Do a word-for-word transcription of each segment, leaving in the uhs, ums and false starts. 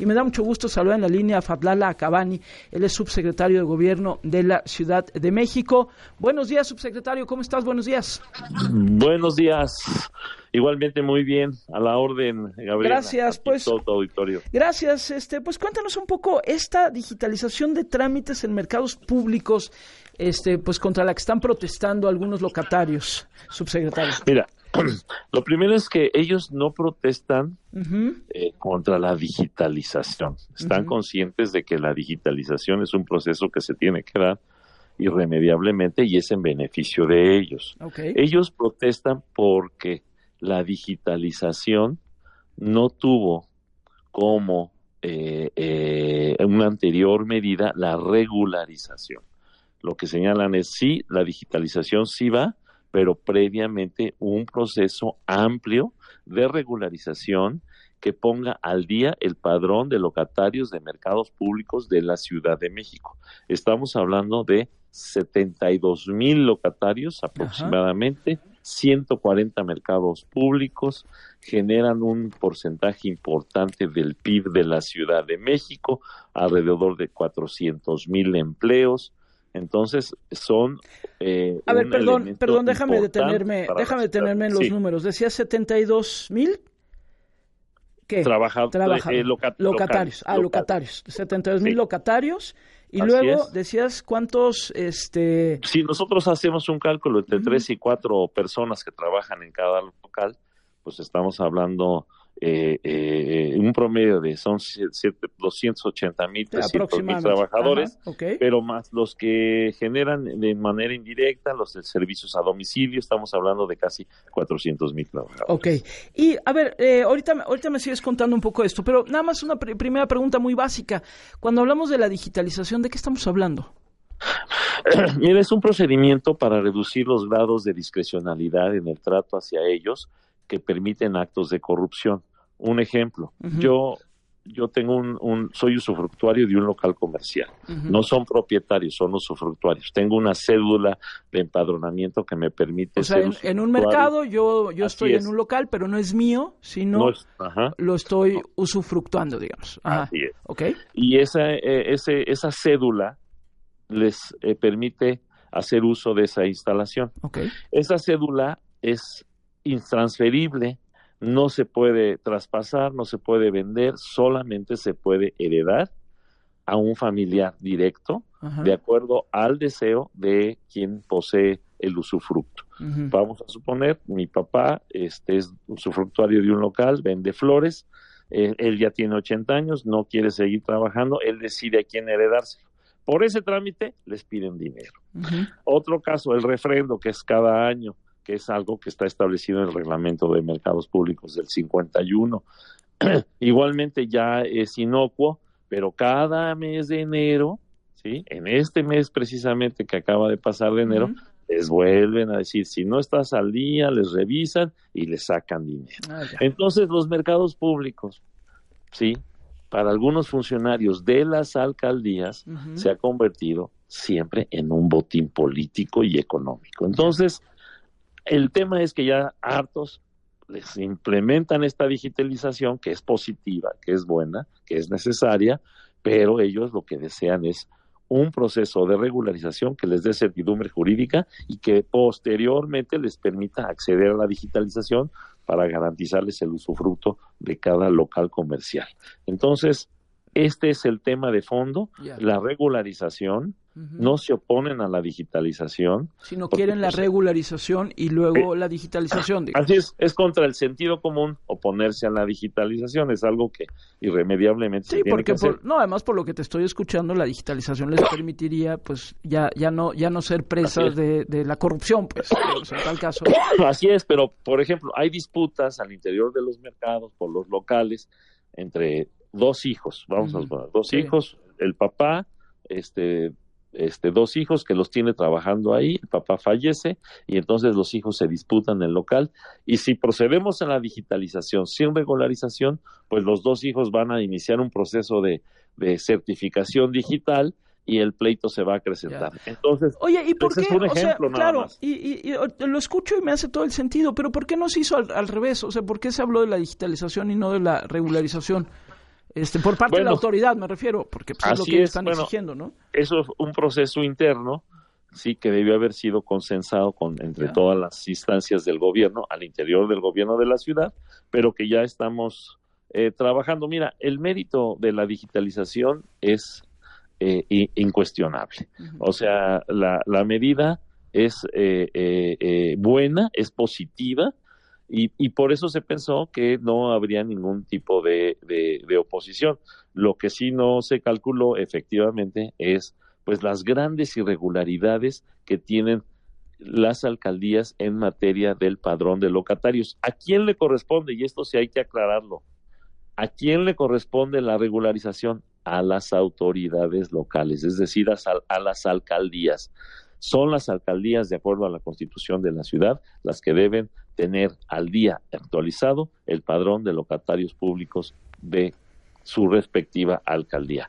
y me da mucho gusto saludar en la línea a Fadlala Acabani, él es subsecretario de Gobierno de la Ciudad de México. Buenos días, subsecretario, ¿cómo estás? Buenos días. Buenos días. Igualmente muy bien, a la orden, Gabriela. Gracias, pues. Todo tu auditorio. Gracias, este, pues cuéntanos un poco esta digitalización de trámites en mercados públicos, este, pues contra la que están protestando algunos locatarios, subsecretario. Mira, lo primero es que ellos no protestan uh-huh. eh, contra la digitalización. Están uh-huh. conscientes de que la digitalización es un proceso que se tiene que dar irremediablemente y es en beneficio de ellos. Okay. Ellos protestan porque la digitalización no tuvo como eh, eh, una anterior medida la regularización. Lo que señalan es sí, la digitalización sí va, pero previamente un proceso amplio de regularización que ponga al día el padrón de locatarios de mercados públicos de la Ciudad de México. Estamos hablando de setenta y dos mil locatarios aproximadamente, ajá. ciento cuarenta mercados públicos, generan un porcentaje importante del P I B de la Ciudad de México, alrededor de cuatrocientos mil empleos. Entonces son eh, a ver, perdón, perdón, déjame detenerme, déjame detenerme en los sí. números. ¿Decías setenta y dos mil? ¿Qué? Trabajadores, Trabaja, eh, loca, locatarios, local, ah, locatarios, setenta y dos mil sí. locatarios. Y así luego es. Decías cuántos, este... Si nosotros hacemos un cálculo entre uh-huh. tres y cuatro personas que trabajan en cada local, pues estamos hablando eh, eh, un promedio de son doscientos ochenta mil, trescientos mil trabajadores, okay. pero más los que generan de manera indirecta, los de servicios a domicilio, estamos hablando de casi cuatrocientos mil trabajadores. Ok, y a ver, eh, ahorita, ahorita me sigues contando un poco esto, pero nada más una pr- primera pregunta muy básica. Cuando hablamos de la digitalización, ¿de qué estamos hablando? Mira, es un procedimiento para reducir los grados de discrecionalidad en el trato hacia ellos que permiten actos de corrupción. Un ejemplo, uh-huh. yo yo tengo un, un soy usufructuario de un local comercial. Uh-huh. No son propietarios, son usufructuarios. Tengo una cédula de empadronamiento que me permite o sea, ser en, usufructuario. En un mercado yo yo Así estoy es. en un local, pero no es mío, sino no es, lo estoy usufructuando, digamos. Ajá. Así es. Okay. Y esa eh, ese esa cédula les eh, permite hacer uso de esa instalación. Okay. Esa cédula es intransferible, no se puede traspasar, no se puede vender, solamente se puede heredar a un familiar directo, ajá. de acuerdo al deseo de quien posee el usufructo. Uh-huh. Vamos a suponer, mi papá este, es usufructuario de un local, vende flores, eh, él ya tiene ochenta años, no quiere seguir trabajando, él decide a quién heredárselo. Por ese trámite les piden dinero. Uh-huh. Otro caso, el refrendo, que es cada año, que es algo que está establecido en el reglamento de mercados públicos del cincuenta y uno. Igualmente ya es inocuo, pero cada mes de enero, ¿sí? En este mes precisamente que acaba de pasar de enero, uh-huh. les vuelven a decir, si no estás al día, les revisan y les sacan dinero. Ah, entonces los mercados públicos, ¿sí? Para algunos funcionarios de las alcaldías uh-huh. se ha convertido siempre en un botín político y económico. Entonces, el tema es que ya hartos les implementan esta digitalización que es positiva, que es buena, que es necesaria, pero ellos lo que desean es un proceso de regularización que les dé certidumbre jurídica y que posteriormente les permita acceder a la digitalización para garantizarles el usufructo de cada local comercial. Entonces, este es el tema de fondo, yeah. la regularización. Uh-huh. No se oponen a la digitalización. Si no quieren la regularización y luego eh, la digitalización. Digamos. Así es, es contra el sentido común oponerse a la digitalización, es algo que irremediablemente sí, se tiene porque que hacer. Por, no, además por lo que te estoy escuchando, la digitalización les permitiría pues ya ya no ya no ser presas de, de la corrupción, pues, digamos, en tal caso. Así es, pero por ejemplo, hay disputas al interior de los mercados por los locales entre dos hijos, vamos uh-huh. a poner, dos sí. hijos, el papá, este Este, dos hijos que los tiene trabajando ahí, el papá fallece y entonces los hijos se disputan el local y si procedemos a la digitalización sin regularización, pues los dos hijos van a iniciar un proceso de, de certificación digital y el pleito se va a acrecentar. Ya. Entonces, oye, ¿y por qué? Es un ejemplo, o sea, claro, y, y, y lo escucho y me hace todo el sentido, pero ¿por qué no se hizo al, al revés? O sea, ¿por qué se habló de la digitalización y no de la regularización? Este, por parte bueno, de la autoridad me refiero, porque pues, es lo que ellos están bueno, exigiendo, ¿no? Eso es un proceso interno, sí, que debió haber sido consensado con entre yeah. todas las instancias del gobierno, al interior del gobierno de la ciudad, pero que ya estamos eh, trabajando. Mira, el mérito de la digitalización es eh, incuestionable. Uh-huh. O sea, la, la medida es eh, eh, eh, buena, es positiva, y, y por eso se pensó que no habría ningún tipo de, de, de oposición. Lo que sí no se calculó efectivamente es pues las grandes irregularidades que tienen las alcaldías en materia del padrón de locatarios. ¿A quién le corresponde? Y esto sí hay que aclararlo. ¿A quién le corresponde la regularización? A las autoridades locales, es decir, a, a las alcaldías. Son las alcaldías, de acuerdo a la Constitución de la ciudad, las que deben tener al día actualizado el padrón de locatarios públicos de su respectiva alcaldía.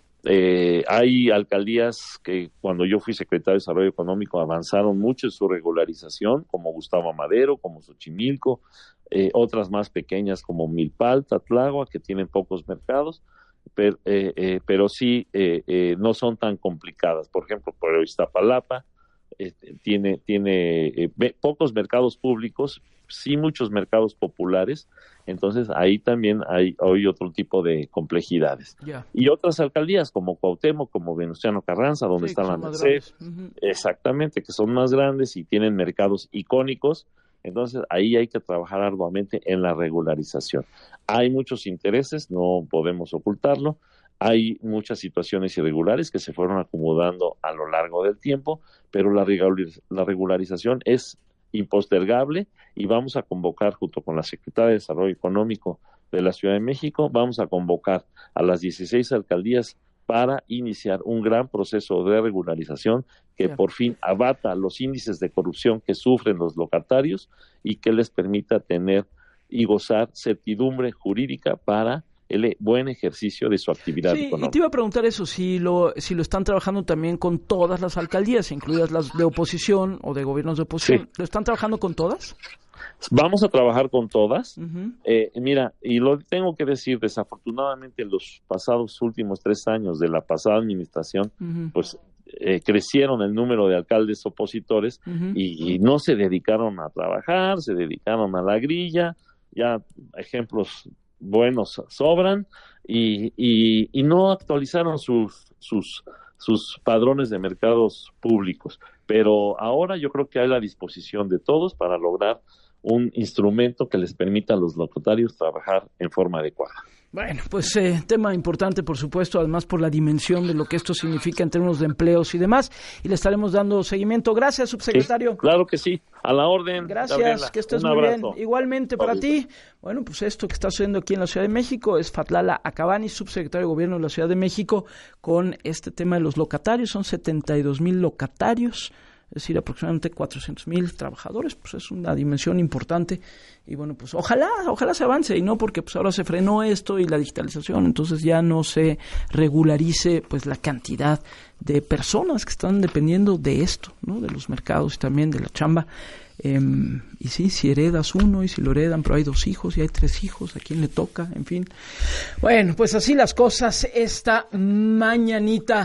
Eh, hay alcaldías que cuando yo fui secretario de Desarrollo Económico avanzaron mucho en su regularización, como Gustavo Amadero, como Xochimilco, eh, otras más pequeñas como Milpalta, Tláhuac, que tienen pocos mercados, pero, eh, eh, pero sí eh, eh, no son tan complicadas. Por ejemplo, por Iztapalapa eh, tiene, tiene eh, pocos mercados públicos, sí muchos mercados populares, entonces ahí también hay, hay otro tipo de complejidades. Yeah. Y otras alcaldías como Cuauhtémoc, como Venustiano Carranza, donde sí, está la Merced, uh-huh. exactamente, que son más grandes y tienen mercados icónicos, entonces ahí hay que trabajar arduamente en la regularización. Hay muchos intereses, no podemos ocultarlo, hay muchas situaciones irregulares que se fueron acomodando a lo largo del tiempo, pero la, regulariz- la regularización es impostergable y vamos a convocar junto con la Secretaría de Desarrollo Económico de la Ciudad de México, vamos a convocar a las dieciséis alcaldías para iniciar un gran proceso de regularización que yeah. por fin abata los índices de corrupción que sufren los locatarios y que les permita tener y gozar certidumbre jurídica para el buen ejercicio de su actividad sí, económica. Y te iba a preguntar eso, si lo si lo están trabajando también con todas las alcaldías, incluidas las de oposición o de gobiernos de oposición. Sí. ¿Lo están trabajando con todas? Vamos a trabajar con todas. Uh-huh. Eh, mira, y lo tengo que decir, desafortunadamente en los pasados últimos tres años de la pasada administración, uh-huh. pues eh, crecieron el número de alcaldes opositores uh-huh. y, y no se dedicaron a trabajar, se dedicaron a la grilla, ya ejemplos buenos sobran y, y, y no actualizaron sus, sus, sus padrones de mercados públicos. Pero ahora yo creo que hay la disposición de todos para lograr un instrumento que les permita a los locatarios trabajar en forma adecuada. Bueno, pues eh, tema importante, por supuesto, además por la dimensión de lo que esto significa en términos de empleos y demás, y le estaremos dando seguimiento. Gracias, subsecretario. Sí, claro que sí, a la orden. Gracias, Gabriela. Que estés Un muy abrazo. bien. Igualmente para ti. Bueno, pues esto que está sucediendo aquí en la Ciudad de México es Fatlala Acabani, subsecretario de Gobierno de la Ciudad de México, con este tema de los locatarios. Son setenta y dos mil locatarios, es decir, aproximadamente cuatrocientos mil trabajadores, pues es una dimensión importante y bueno, pues ojalá, ojalá se avance y no porque pues ahora se frenó esto y la digitalización, entonces ya no se regularice pues la cantidad de personas que están dependiendo de esto, ¿no? De los mercados y también de la chamba. Eh, y sí, si heredas uno y si lo heredan, pero hay dos hijos y hay tres hijos, ¿a quién le toca? En fin. Bueno, pues así las cosas esta mañanita.